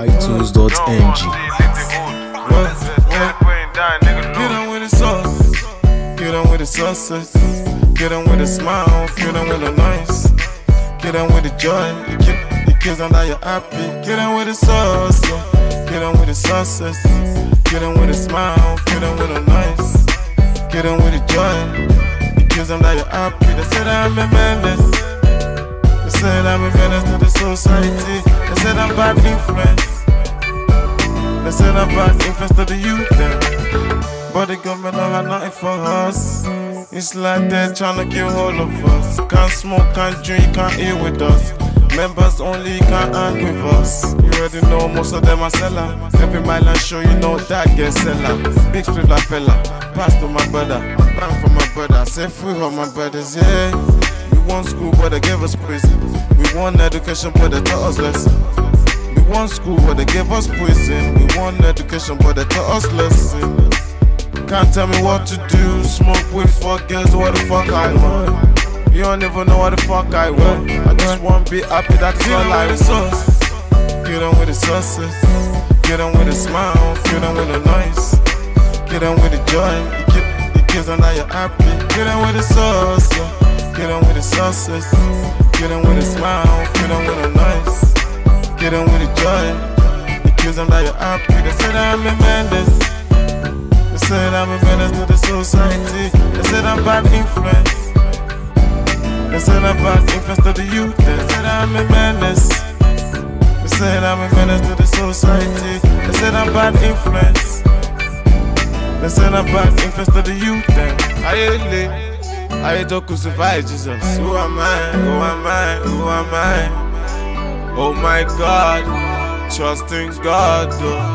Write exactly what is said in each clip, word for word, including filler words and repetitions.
iTunes dot N G. Get on with the sauce, get on with the success, get on with a smile, get on with a nice, get on with the joy, you get, you kiss on that you're happy, get on with the sauce, yeah. Get on with the success, get on with a smile, get on with a nice, get on with the joy, you kiss on that you're happy, they say that I'm a menace, they say that I'm a menace to the society, they say that I'm bad influence. They said I'm bad influence to the youth then. But the government don't have nothing for us. It's like they're trying to kill all of us. Can't smoke, can't drink, can't eat with us. Members only can't hang with us. You already know most of them are seller. Every mile I show you know that get seller. Big split like fella, pass to my brother, bang for my brother. Say free all my brothers, yeah. We want school but they gave us prison. We want education but they taught us lesson. We want school but they gave us prison. We want education but they taught us lesson. Can't tell me what to do. Smoke with fuck girls, what the fuck I want. You don't even know what the fuck I want. I just want to be happy, that's all I want. Get on with the success, get on with a smile, get on with a nice, get on with the joy, you get the kids and now you're happy. Get on with the sauce, yeah. Get on with the success, get on with a smile, get on with a nice, get on with the joy, the kids and now you're happy. They say that I'm a menace, they say that I'm a menace to the society, they say that I'm bad influence. They said I'm bad influence to the youth. They said I'm a menace. They said I'm a menace to the society. They said I'm bad influence. They said I'm bad influence to the youth. I ain't I don't crucify Jesus. Who am I? Who am I? Who am I? Oh my God, trust in God.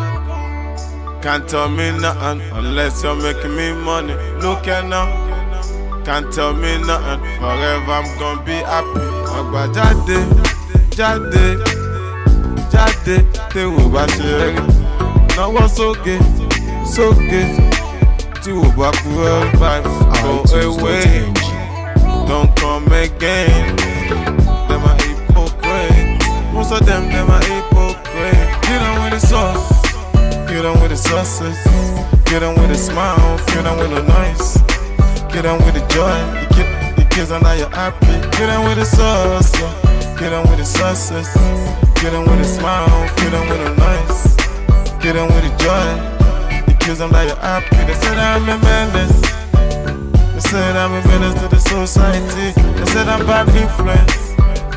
Though. Can't tell me nothing unless you're making me money. Look at now. Can't tell me nothing, forever I'm gonna be happy. Agba jáde, jáde, jáde, tí wò bá ṣe rí. Náwó sókè, sókè, tí wò bá kúrò báyìí. Go away, don't come again. Them are hypocrite, most of them, them are hypocrite. Get on with the sauce, get on with the success, get on with a smile, get on with a nice. Get on with the joy, you get the kids and now you're happy. Get on with the sauce, yeah. Get on with the success, get on with a smile, get on with a nice, get on with the joy, the kids and now you're happy. They said I'm a menace, they said I'm a menace to the society, they said I'm bad influence,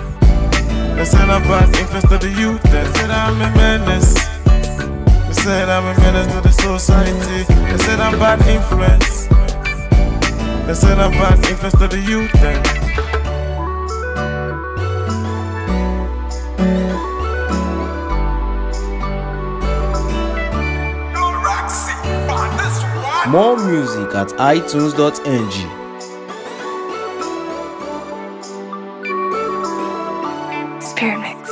they said I'm bad influence to the youth, they said I'm a menace, they said I'm a menace to the society, they said I'm bad influence. They said I'm bad influence to the youth then. More music at iTunes dot N G. Spirit Mix.